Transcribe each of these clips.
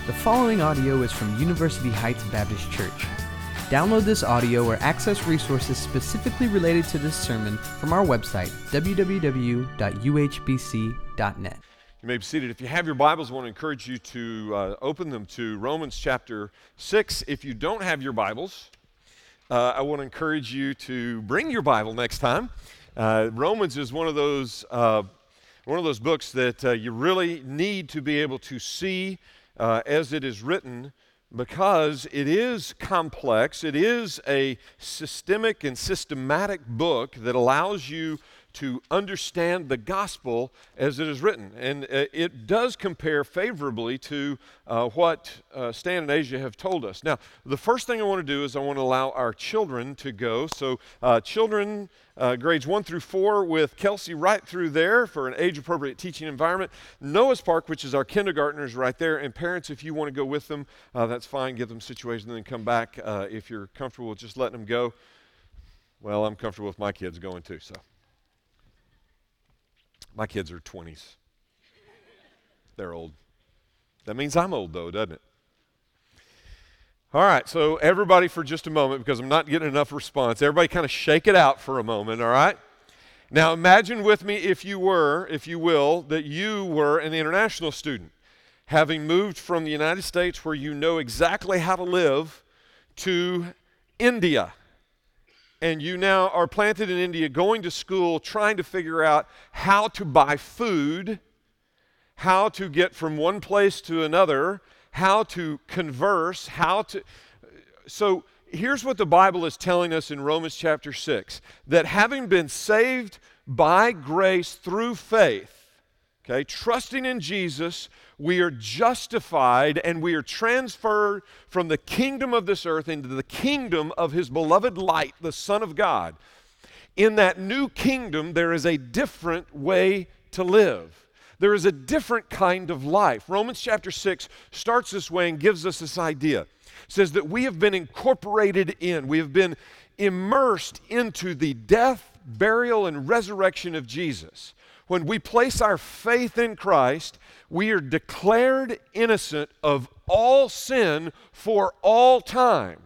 The following audio is from University Heights Baptist Church. Download this audio or access resources specifically related to this sermon from our website, www.uhbc.net. You may be seated. If you have your Bibles, I want to encourage you to open them to Romans chapter 6. If you don't have your Bibles, I want to encourage you to bring your Bible next time. Romans is one of those books that you really need to be able to see as it is written, because it is complex. It is a systemic and systematic book that allows you to understand the gospel as it is written. And it does compare favorably to what Stan and Asia have told us. Now, the first thing I want to do is I want to allow our children to go. So children, grades 1 through 4 with Kelsey right through there for an age-appropriate teaching environment. Noah's Park, which is our kindergartners, right there. And parents, if you want to go with them, that's fine. Give them situations and then come back if you're comfortable with just letting them go. Well, I'm comfortable with my kids going too, so. My kids are 20s. They're old. That means I'm old, though, doesn't it? All right, so everybody for just a moment, because I'm not getting enough response, everybody kind of shake it out for a moment, all right? Now imagine with me, if you will, that you were an international student, having moved from the United States where you know exactly how to live to India. And you now are planted in India, going to school, trying to figure out how to buy food, how to get from one place to another, how to converse, So here's what the Bible is telling us in Romans chapter 6, that having been saved by grace through faith, okay, trusting in Jesus, we are justified and we are transferred from the kingdom of this earth into the kingdom of His beloved light, the Son of God. In that new kingdom, there is a different way to live. There is a different kind of life. Romans chapter 6 starts this way and gives us this idea. It says that we have been incorporated in, we have been immersed into the death, burial, and resurrection of Jesus. When we place our faith in Christ, we are declared innocent of all sin for all time.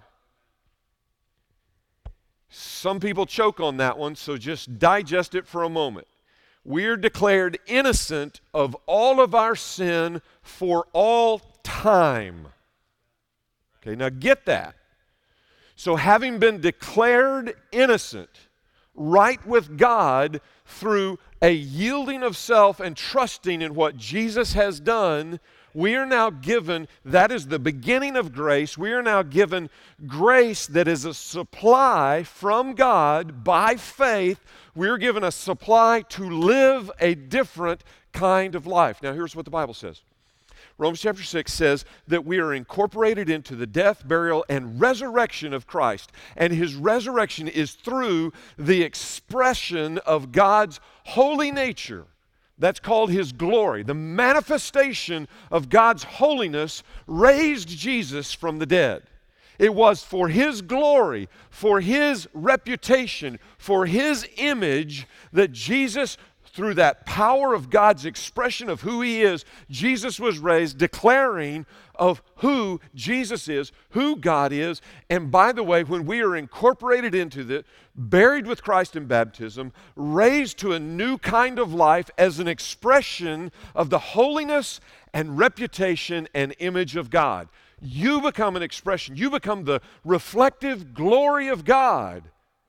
Some people choke on that one, so just digest it for a moment. We are declared innocent of all of our sin for all time. Okay, now get that. So having been declared innocent, right with God through a yielding of self and trusting in what Jesus has done, we are now given, that is the beginning of grace, we are now given grace that is a supply from God by faith. We are given a supply to live a different kind of life. Now here's what the Bible says. Romans chapter 6 says that we are incorporated into the death, burial, and resurrection of Christ. And His resurrection is through the expression of God's holy nature. That's called His glory. The manifestation of God's holiness raised Jesus from the dead. It was for His glory, for His reputation, for His image that Jesus, through that power of God's expression of who He is, Jesus was raised, declaring of who Jesus is, who God is. And by the way, when we are incorporated into the, buried with Christ in baptism, raised to a new kind of life as an expression of the holiness and reputation and image of God, you become an expression. You become the reflective glory of God.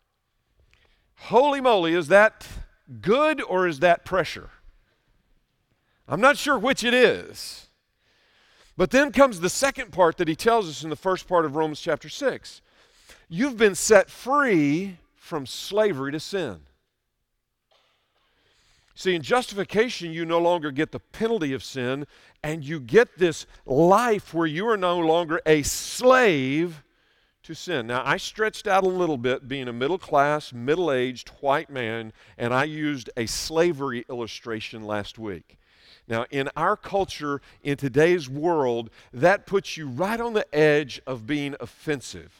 Holy moly, is that good or is that pressure? I'm not sure which it is. But then comes the second part that he tells us in the first part of Romans chapter 6. You've been set free from slavery to sin. See, in justification, you no longer get the penalty of sin, and you get this life where you are no longer a slave to sin. Now, I stretched out a little bit being a middle-class, middle-aged white man, and I used a slavery illustration last week. Now, in our culture, in today's world, that puts you right on the edge of being offensive.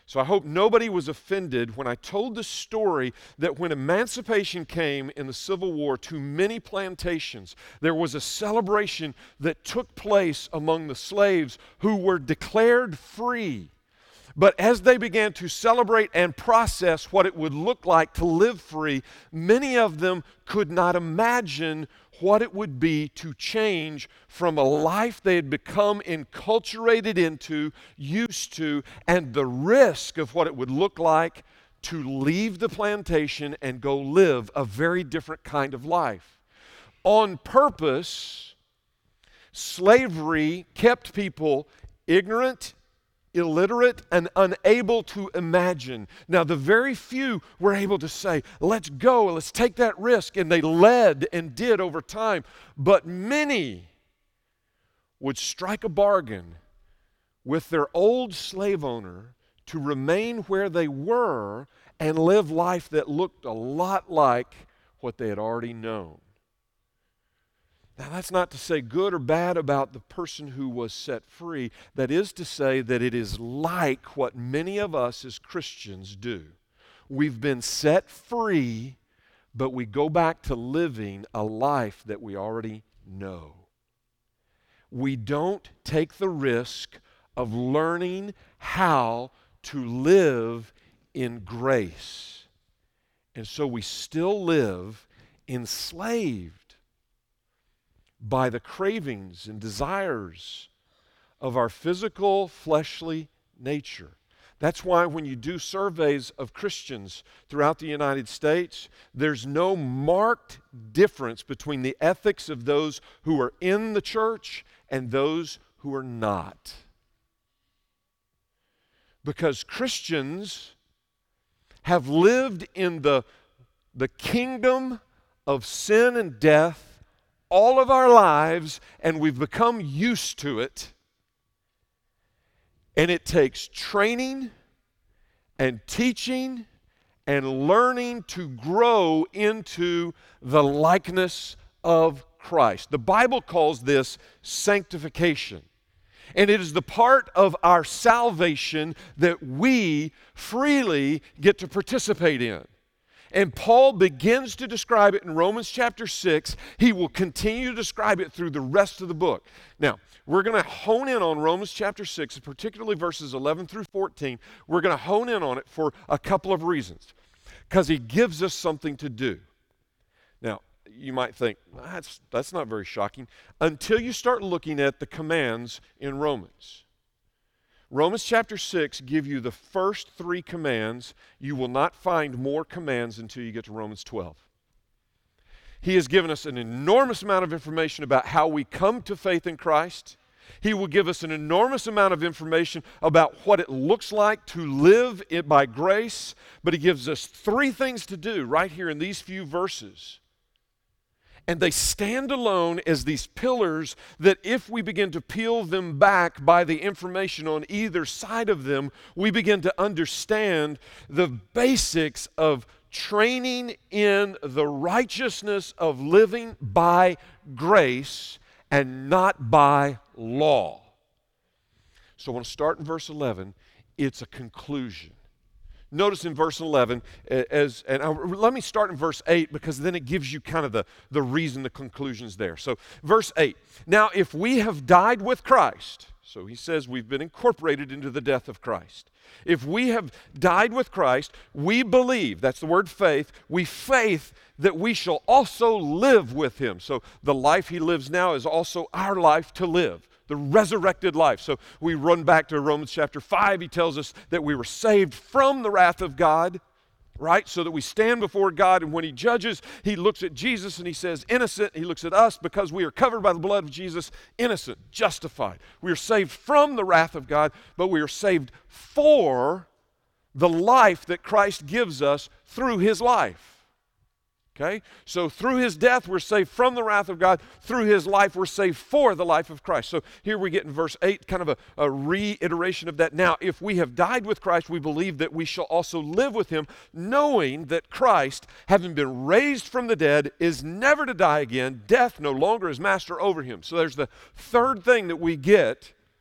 So I hope nobody was offended when I told the story that when emancipation came in the Civil War to many plantations, there was a celebration that took place among the slaves who were declared free. But as they began to celebrate and process what it would look like to live free, many of them could not imagine what it would be to change from a life they had become enculturated into, used to, and the risk of what it would look like to leave the plantation and go live a very different kind of life. On purpose, slavery kept people ignorant, illiterate, and unable to imagine. Now, the very few were able to say, let's go, let's take that risk, and they led and did over time. But many would strike a bargain with their old slave owner to remain where they were and live life that looked a lot like what they had already known. Now, that's not to say good or bad about the person who was set free. That is to say that it is like what many of us as Christians do. We've been set free, but we go back to living a life that we already know. We don't take the risk of learning how to live in grace. And so we still live enslaved by the cravings and desires of our physical, fleshly nature. That's why when you do surveys of Christians throughout the United States, there's no marked difference between the ethics of those who are in the church and those who are not. Because Christians have lived in the kingdom of sin and death all of our lives, and we've become used to it. And it takes training and teaching and learning to grow into the likeness of Christ. The Bible calls this sanctification. And it is the part of our salvation that we freely get to participate in. And Paul begins to describe it in Romans chapter 6. He will continue to describe it through the rest of the book. Now, we're going to hone in on Romans chapter 6, particularly verses 11 through 14. We're going to hone in on it for a couple of reasons. Because he gives us something to do. Now, you might think, that's not very shocking, until you start looking at the commands in Romans. Romans chapter 6 give you the first 3 commands. You will not find more commands until you get to Romans 12. He has given us an enormous amount of information about how we come to faith in Christ. He will give us an enormous amount of information about what it looks like to live it by grace. But he gives us 3 things to do right here in these few verses. And they stand alone as these pillars that if we begin to peel them back by the information on either side of them, we begin to understand the basics of training in the righteousness of living by grace and not by law. So I want to start in verse 11. It's a conclusion. Notice in verse 11, let me start in verse 8 because then it gives you kind of the reason, the conclusion's there. So verse 8, now if we have died with Christ, so he says we've been incorporated into the death of Christ. If we have died with Christ, we believe, that's the word faith, we faith that we shall also live with him. So the life he lives now is also our life to live. The resurrected life. So we run back to Romans chapter 5. He tells us that we were saved from the wrath of God, right? So that we stand before God, and when he judges, he looks at Jesus and he says, innocent. He looks at us because we are covered by the blood of Jesus, innocent, justified. We are saved from the wrath of God, but we are saved for the life that Christ gives us through his life. Okay? So through his death, we're saved from the wrath of God. Through his life, we're saved for the life of Christ. So here we get in verse 8, kind of a reiteration of that. Now, if we have died with Christ, we believe that we shall also live with him, knowing that Christ, having been raised from the dead, is never to die again. Death no longer is master over him. So there's the third thing that we get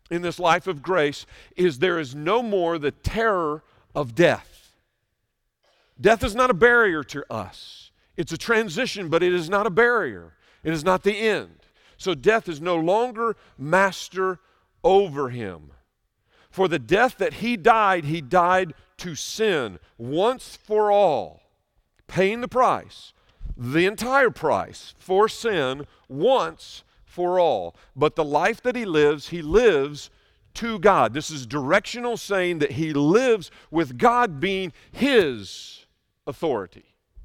in this life of grace is there is no more the terror of death. Death is not a barrier to us. It's a transition, but it is not a barrier. It is not the end. So death is no longer master over him. For the death that he died to sin once for all, paying the price, the entire price for sin once for all. But the life that he lives to God. This is directional, saying that he lives with God being his authority.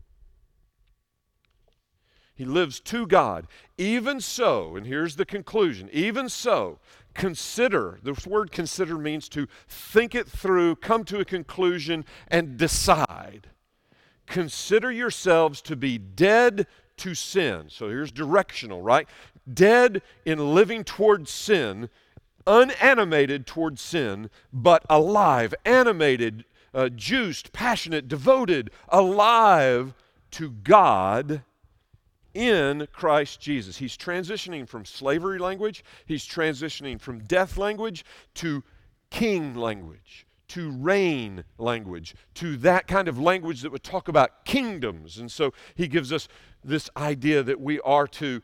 He lives to God. Even so, and here's the conclusion, even so, consider, this word consider means to think it through, come to a conclusion, and decide. Consider yourselves to be dead to sin. So here's directional, right? Dead in living towards sin, unanimated towards sin, but alive, animated, juiced, passionate, devoted, alive to God in Christ Jesus. He's transitioning from slavery language, he's transitioning from death language to king language, to reign language, to that kind of language that would talk about kingdoms. And so he gives us this idea that we are to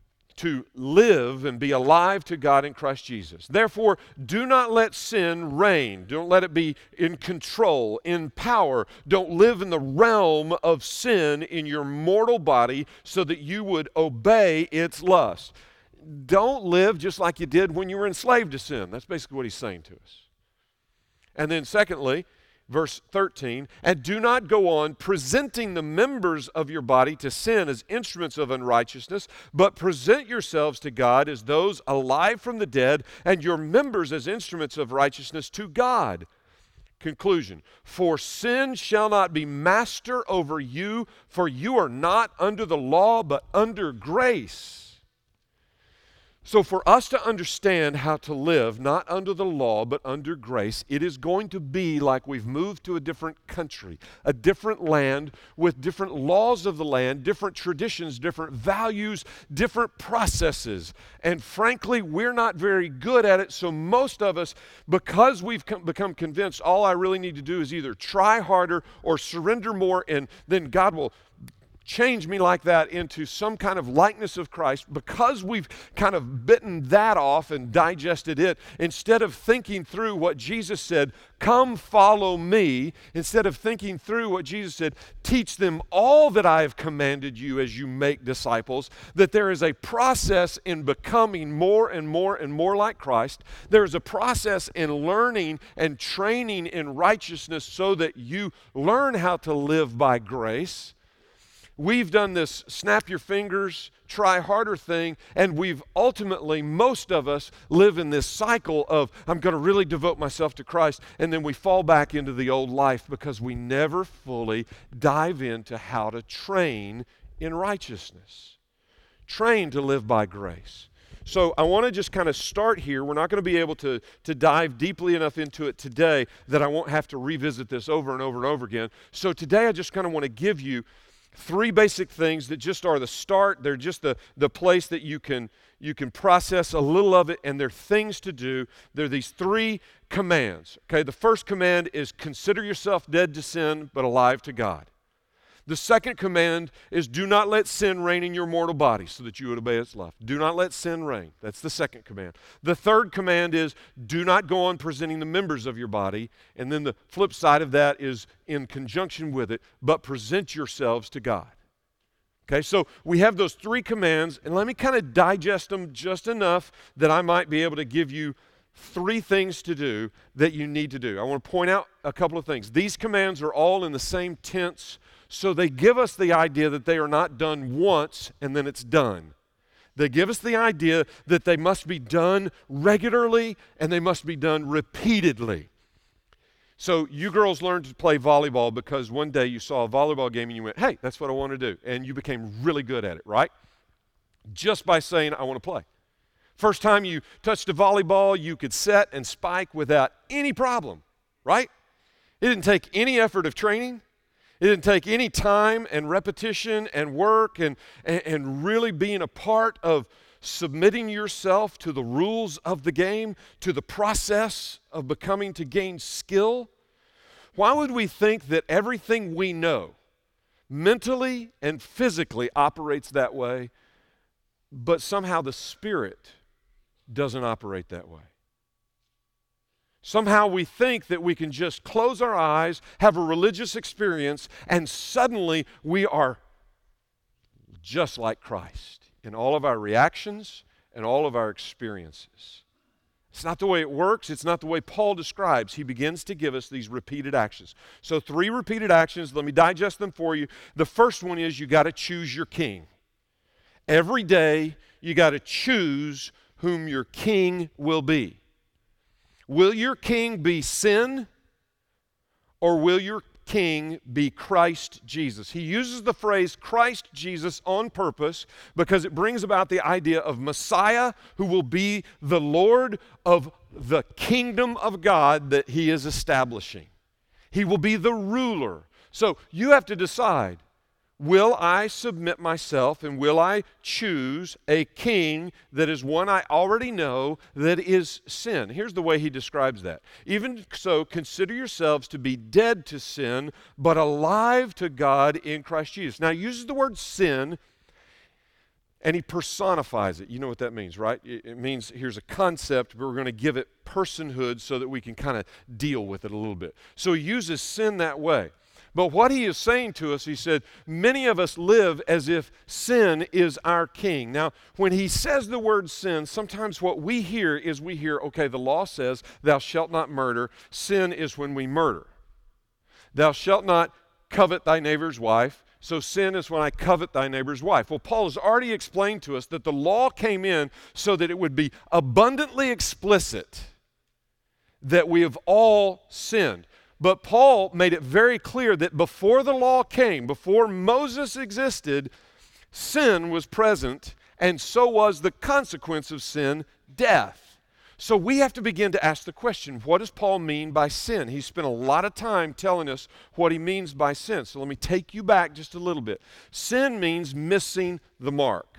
live and be alive to God in Christ Jesus. Therefore, do not let sin reign. Don't let it be in control, in power. Don't live in the realm of sin in your mortal body so that you would obey its lust. Don't live just like you did when you were enslaved to sin. That's basically what he's saying to us. And then secondly, verse 13, and do not go on presenting the members of your body to sin as instruments of unrighteousness, but present yourselves to God as those alive from the dead, and your members as instruments of righteousness to God. Conclusion, for sin shall not be master over you, for you are not under the law, but under grace. So for us to understand how to live, not under the law, but under grace, it is going to be like we've moved to a different country, a different land with different laws of the land, different traditions, different values, different processes. And frankly, we're not very good at it, so most of us, because we've become convinced all I really need to do is either try harder or surrender more, and then God will change me like that into some kind of likeness of Christ, because we've kind of bitten that off and digested it, instead of thinking through what Jesus said, come follow me, instead of thinking through what Jesus said, teach them all that I have commanded you as you make disciples, that there is a process in becoming more and more and more like Christ. There is a process in learning and training in righteousness so that you learn how to live by grace. We've done this snap your fingers, try harder thing, and we've ultimately, most of us, live in this cycle of, I'm going to really devote myself to Christ, and then we fall back into the old life because we never fully dive into how to train in righteousness, train to live by grace. So I want to just kind of start here. We're not going to be able to dive deeply enough into it today that I won't have to revisit this over and over and over again. So today I just kind of want to give you three basic things that just are the start. They're just the place that you can process a little of it, and they're things to do. They're these three commands. Okay, the first command is consider yourself dead to sin but alive to God. The second command is do not let sin reign in your mortal body so that you would obey its lust. Do not let sin reign. That's the second command. The third command is do not go on presenting the members of your body. And then the flip side of that is in conjunction with it, but present yourselves to God. Okay, so we have those three commands, and let me kind of digest them just enough that I might be able to give you three things to do that you need to do. I want to point out a couple of things. These commands are all in the same tense, so they give us the idea that they are not done once and then it's done. They give us the idea that they must be done regularly and they must be done repeatedly. So you girls learned to play volleyball because one day you saw a volleyball game and you went, hey, that's what I want to do. And you became really good at it, right? Just by saying, I want to play. First time you touched a volleyball, you could set and spike without any problem, right? It didn't take any effort of training. It didn't take any time and repetition and work and really being a part of submitting yourself to the rules of the game, to the process of becoming to gain skill? Why would we think that everything we know, mentally and physically, operates that way, but somehow the Spirit doesn't operate that way? Somehow we think that we can just close our eyes, have a religious experience, and suddenly we are just like Christ in all of our reactions and all of our experiences. It's not the way it works. It's not the way Paul describes. He begins to give us these repeated actions. So 3 repeated actions. Let me digest them for you. The first one is you got to choose your king. Every day you got to choose whom your king will be. Will your king be sin, or will your king be Christ Jesus? He uses the phrase Christ Jesus on purpose because it brings about the idea of Messiah who will be the Lord of the kingdom of God that he is establishing. He will be the ruler. So you have to decide, will I submit myself and will I choose a king that is one I already know that is sin? Here's the way he describes that. Even so, consider yourselves to be dead to sin, but alive to God in Christ Jesus. Now, he uses the word sin, and he personifies it. You know what that means, right? It means here's a concept, but we're going to give it personhood so that we can kind of deal with it a little bit. So he uses sin that way. But what he is saying to us, he said, many of us live as if sin is our king. Now, when he says the word sin, sometimes what we hear is okay, the law says, thou shalt not murder. Sin is when we murder. Thou shalt not covet thy neighbor's wife. So sin is when I covet thy neighbor's wife. Well, Paul has already explained to us that the law came in so that it would be abundantly explicit that we have all sinned. But Paul made it very clear that before the law came, before Moses existed, sin was present, and so was the consequence of sin, death. So we have to begin to ask the question, what does Paul mean by sin? He spent a lot of time telling us what he means by sin. So let me take you back just a little bit. Sin means missing the mark.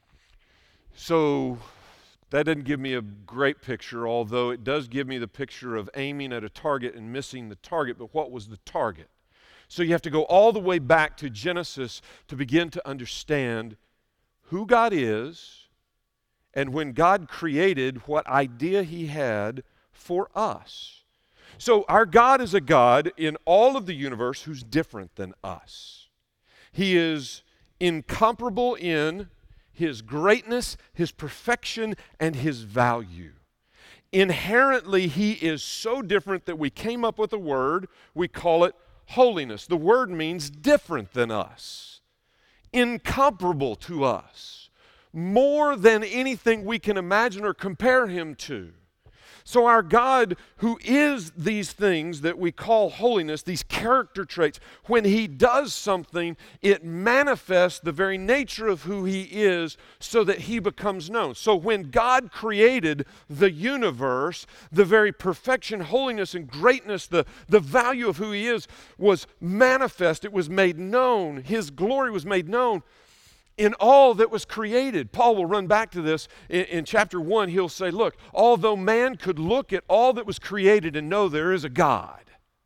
So that doesn't give me a great picture, although it does give me the picture of aiming at a target and missing the target. But what was the target? So you have to go all the way back to Genesis to begin to understand who God is and when God created, what idea he had for us. So our God is a God in all of the universe who's different than us. He is incomparable in his greatness, his perfection, and his value. Inherently, he is so different that we came up with a word, we call it holiness. The word means different than us, incomparable to us, more than anything we can imagine or compare him to. So our God, who is these things that we call holiness, these character traits, when he does something, it manifests the very nature of who he is so that he becomes known. So when God created the universe, the very perfection, holiness, and greatness, the value of who he is was manifest. It was made known. His glory was made known in all that was created. Paul will run back to this in chapter 1. He'll say, look, although man could look at all that was created and know there is a God,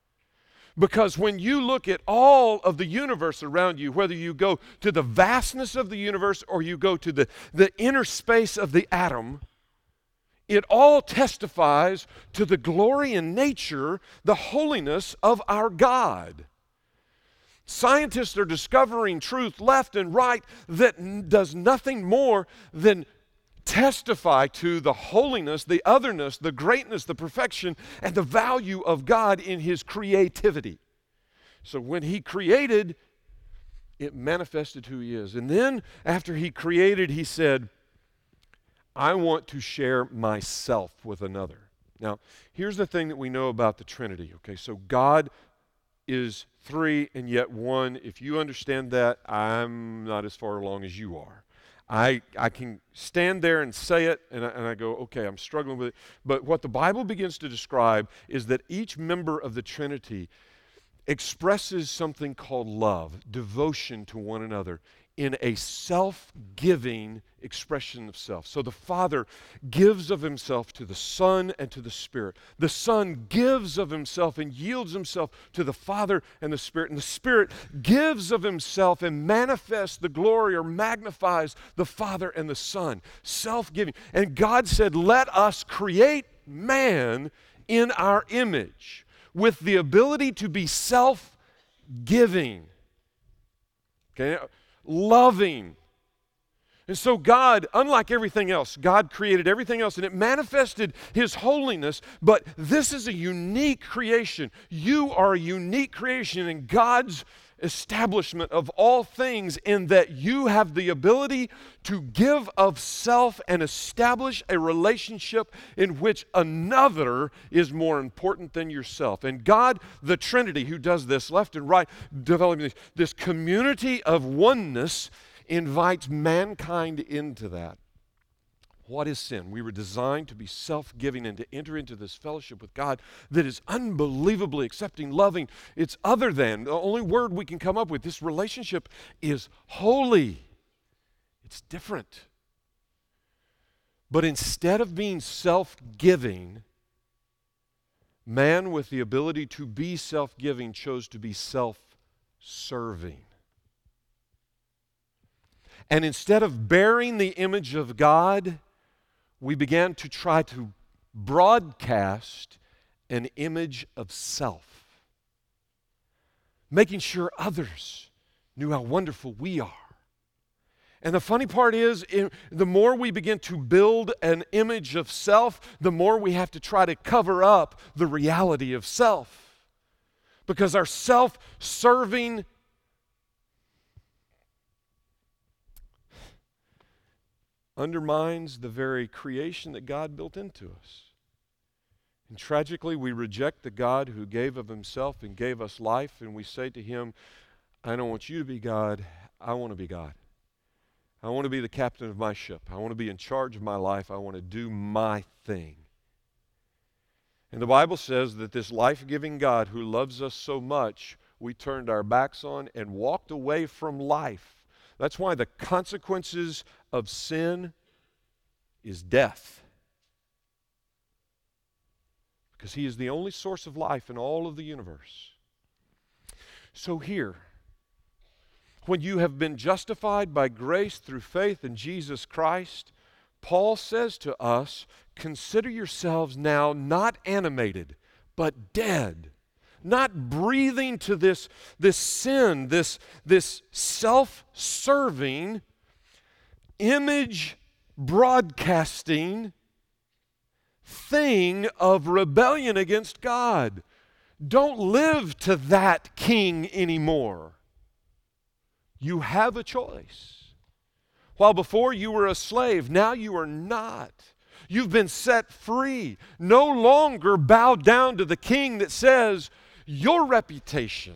because when you look at all of the universe around you, whether you go to the vastness of the universe or you go to the inner space of the atom, it all testifies to the glory and nature, the holiness of our God. Scientists are discovering truth left and right that does nothing more than testify to the holiness, the otherness, the greatness, the perfection, and the value of God in his creativity. So when he created, it manifested who he is. And then after he created, he said, I want to share myself with another. Now, here's the thing that we know about the Trinity, okay? So God is three and yet one. If you understand that, I'm not as far along as you are. I can stand there and say it, and I go, okay, I'm struggling with it. But what the Bible begins to describe is that each member of the Trinity expresses something called love, devotion to one another in a self-giving expression of self. So the Father gives of himself to the Son and to the Spirit. The Son gives of himself and yields himself to the Father and the Spirit. And the Spirit gives of himself and manifests the glory or magnifies the Father and the Son. Self-giving. And God said, let us create man in our image with the ability to be self-giving. Okay? Loving. And so God, unlike everything else, God created everything else and it manifested his holiness, but this is a unique creation. You are a unique creation in God's establishment of all things, in that you have the ability to give of self and establish a relationship in which another is more important than yourself. And God, the Trinity, who does this left and right, developing this community of oneness, invites mankind into that. What is sin? We were designed to be self-giving and to enter into this fellowship with God that is unbelievably accepting, loving. It's other than, the only word we can come up with. This relationship is holy. It's different. But instead of being self-giving, man with the ability to be self-giving chose to be self-serving. And instead of bearing the image of God, we began to try to broadcast an image of self, making sure others knew how wonderful we are. And the funny part is, the more we begin to build an image of self, the more we have to try to cover up the reality of self. Because our self-serving undermines the very creation that God built into us. And tragically, we reject the God who gave of himself and gave us life, and we say to him, I don't want you to be God, I want to be God. I want to be the captain of my ship. I want to be in charge of my life. I want to do my thing. And the Bible says that this life-giving God who loves us so much, we turned our backs on and walked away from life. That's why the consequences of sin is death. Because he is the only source of life in all of the universe. So here, when you have been justified by grace through faith in Jesus Christ, Paul says to us, consider yourselves now not animated, but dead. Not breathing to this sin, this self-serving, image broadcasting thing of rebellion against God. Don't live to that king anymore. You have a choice. While before you were a slave, now you are not. You've been set free. No longer bow down to the king that says, your reputation,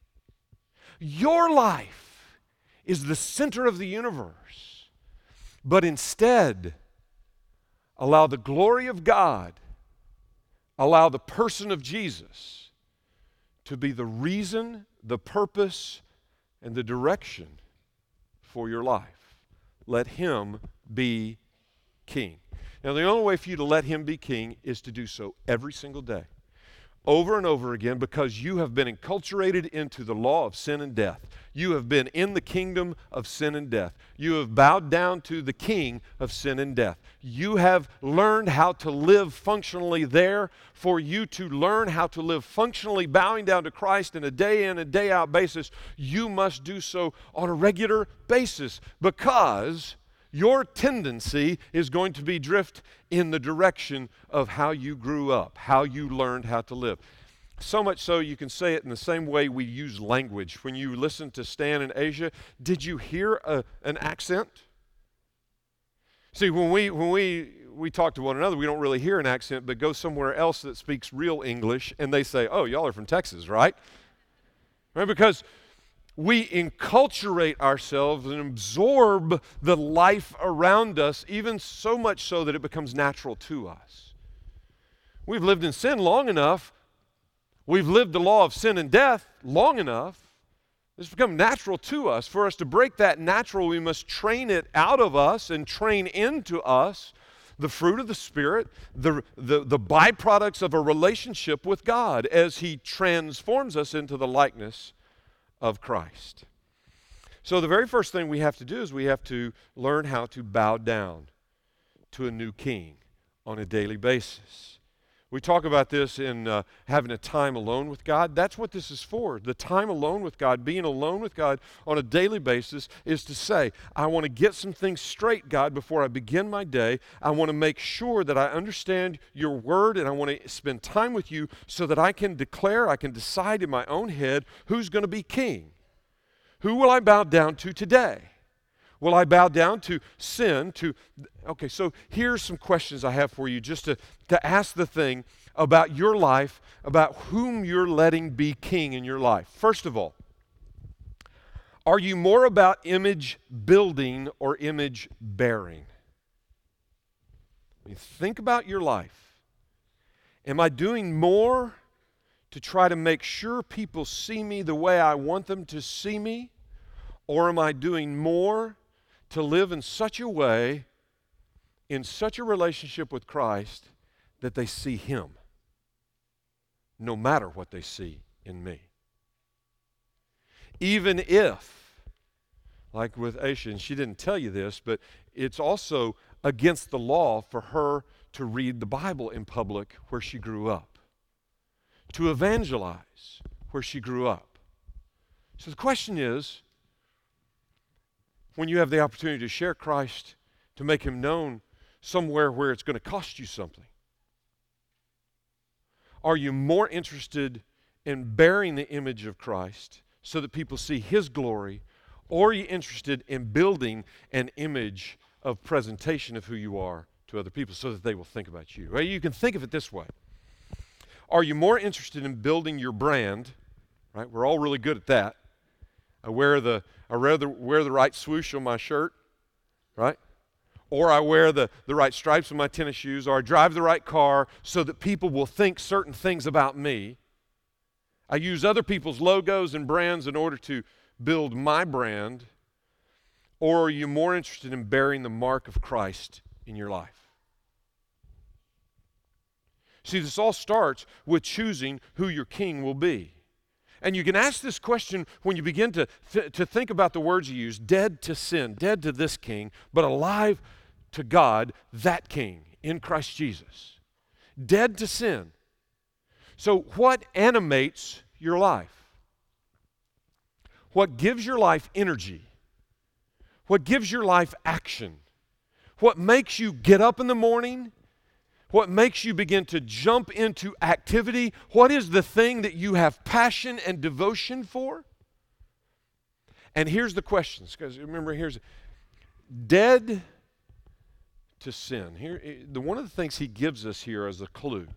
your life is the center of the universe. But instead, allow the glory of God, allow the person of Jesus to be the reason, the purpose, and the direction for your life. Let him be king. Now, the only way for you to let him be king is to do so every single day, over and over again, because you have been enculturated into the law of sin and death. You have been in the kingdom of sin and death. You have bowed down to the king of sin and death. You have learned how to live functionally there. For you to learn how to live functionally bowing down to Christ in a day in and day out basis, you must do so on a regular basis, because your tendency is going to be drift in the direction of how you grew up, how you learned how to live. So much so you can say it in the same way we use language. When you listen to Stan in Asia, did you hear an accent? See, when we talk to one another, we don't really hear an accent, but go somewhere else that speaks real English, and they say, oh, y'all are from Texas, right? Right? Because we enculturate ourselves and absorb the life around us, even so much so that it becomes natural to us. We've lived in sin long enough. We've lived the law of sin and death long enough It's become natural to us. For us to break that natural, we must train it out of us and train into us the fruit of the Spirit, the byproducts of a relationship with God as He transforms us into the likeness of Christ. So the very first thing we have to do is we have to learn how to bow down to a new king on a daily basis. We talk about this in having a time alone with God. That's what this is for. The time alone with God, being alone with God on a daily basis, is to say, I want to get some things straight, God, before I begin my day. I want to make sure that I understand your word, and I want to spend time with you so that I can declare, I can decide in my own head who's going to be king. Who will I bow down to today? Will I bow down to sin? Okay, so here's some questions I have for you just to ask the thing about your life, about whom you're letting be king in your life. First of all, are you more about image building or image bearing? I mean, think about your life. Am I doing more to try to make sure people see me the way I want them to see me? Or am I doing more to live in such a way, in such a relationship with Christ, that they see Him, no matter what they see in me? Even if, like with Aisha, and she didn't tell you this, but it's also against the law for her to read the Bible in public where she grew up, to evangelize where she grew up. So the question is, when you have the opportunity to share Christ, to make Him known somewhere where it's going to cost you something, are you more interested in bearing the image of Christ so that people see His glory, or are you interested in building an image of presentation of who you are to other people so that they will think about you? Well, you can think of it this way. Are you more interested in building your brand, right? We're all really good at that. I wear the right swoosh on my shirt, right? Or I wear the right stripes on my tennis shoes, or I drive the right car so that people will think certain things about me. I use other people's logos and brands in order to build my brand. Or are you more interested in bearing the mark of Christ in your life? See, this all starts with choosing who your king will be. And you can ask this question when you begin to think about the words you use: dead to sin, dead to this king, but alive to God, that king, in Christ Jesus. Dead to sin. So what animates your life? What gives your life energy? What gives your life action? What makes you get up in the morning? What makes you begin to jump into activity? What is the thing that you have passion and devotion for? And here's the questions, because remember, here's dead to sin. One of the things he gives us here as a clue: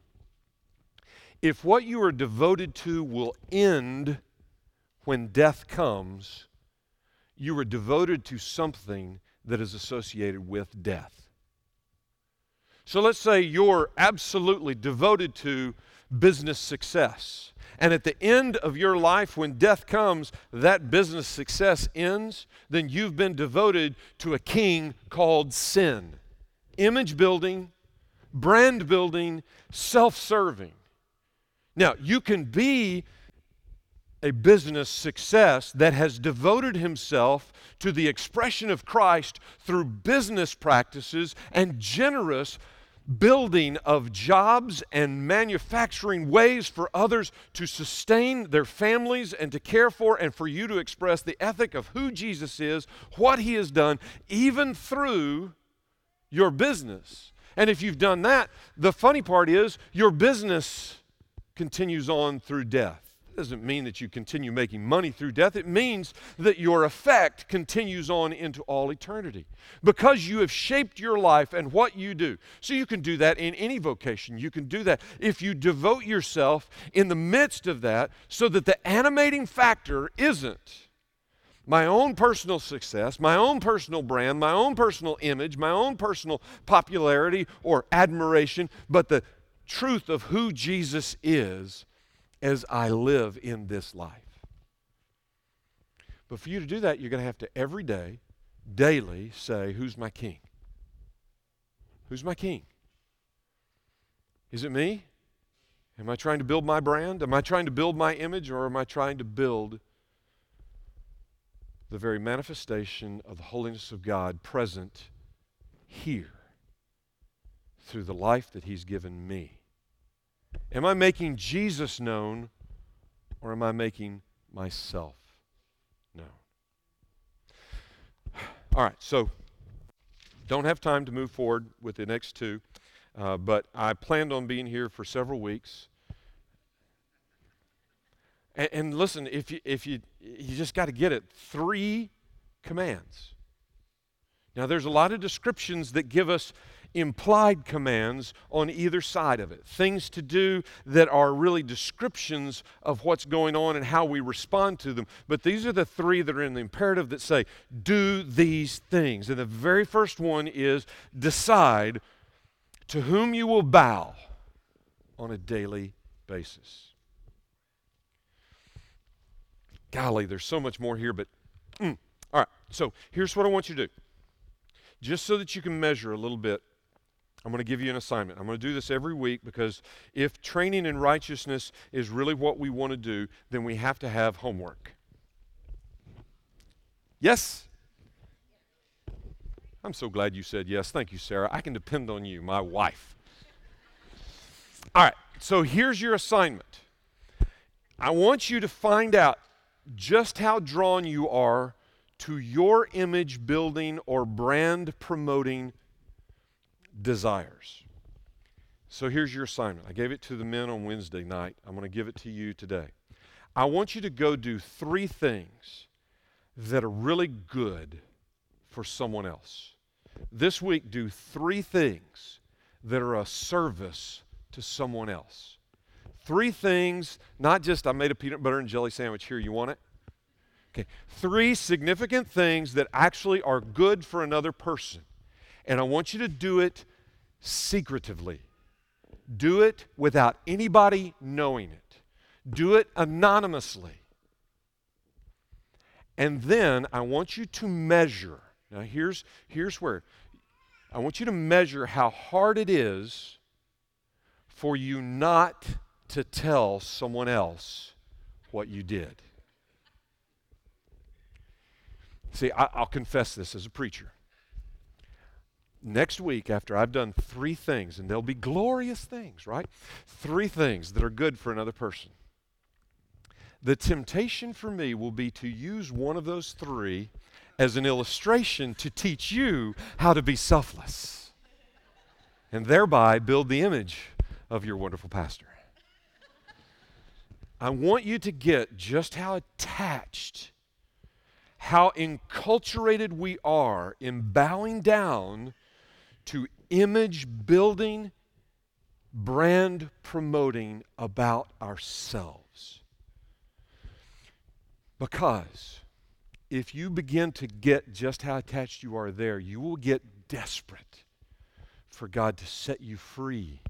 if what you are devoted to will end when death comes, you are devoted to something that is associated with death. So let's say you're absolutely devoted to business success. And at the end of your life, when death comes, that business success ends, then you've been devoted to a king called sin. Image building, brand building, self-serving. Now, you can be a business success that has devoted himself to the expression of Christ through business practices and generous building of jobs and manufacturing ways for others to sustain their families and to care for, and for you to express the ethic of who Jesus is, what He has done, even through your business. And if you've done that, the funny part is your business continues on through death. Doesn't mean that you continue making money through death. It means that your effect continues on into all eternity because you have shaped your life and what you do. So you can do that in any vocation. You can do that if you devote yourself in the midst of that, so that the animating factor isn't my own personal success, my own personal brand, my own personal image, my own personal popularity or admiration, but the truth of who Jesus is as I live in this life. But for you to do that, you're going to have to every day, daily say, who's my king? Who's my king? Is it me? Am I trying to build my brand? Am I trying to build my image? Or am I trying to build the very manifestation of the holiness of God present here through the life that He's given me? Am I making Jesus known, or am I making myself known? All right, so don't have time to move forward with the next two, but I planned on being here for several weeks. And listen, if you just got to get it, 3 commands. Now, there's a lot of descriptions that give us implied commands on either side of it. Things to do that are really descriptions of what's going on and how we respond to them. But these are the 3 that are in the imperative that say, do these things. And the very first one is decide to whom you will bow on a daily basis. Golly, there's so much more here, but all right. So here's what I want you to do. Just so that you can measure a little bit, I'm going to give you an assignment. I'm going to do this every week because if training in righteousness is really what we want to do, then we have to have homework. Yes? I'm so glad you said yes. Thank you, Sarah. I can depend on you, my wife. All right, so here's your assignment. I want you to find out just how drawn you are to your image building or brand promoting desires. So here's your assignment. I gave it to the men on Wednesday night. I'm going to give it to you today. I want you to go do 3 things that are really good for someone else. This week, do 3 things that are a service to someone else. 3 things, not just I made a peanut butter and jelly sandwich here, you want it? Okay, 3 significant things that actually are good for another person. And I want you to do it secretively. Do it without anybody knowing it. Do it anonymously. And then I want you to measure. Now here's where. I want you to measure how hard it is for you not to tell someone else what you did. See, I'll confess this as a preacher. Next week, after I've done 3 things, and they'll be glorious things, right? 3 things that are good for another person. The temptation for me will be to use one of those 3 as an illustration to teach you how to be selfless and thereby build the image of your wonderful pastor. I want you to get just how attached, how enculturated we are in bowing down to image building, brand promoting about ourselves. Because if you begin to get just how attached you are there, you will get desperate for God to set you free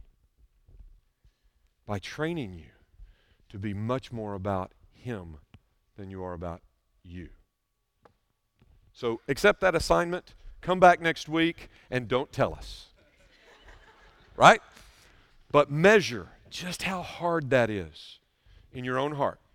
by training you to be much more about Him than you are about you. So accept that assignment, come back next week, and don't tell us. Right? But measure just how hard that is in your own heart.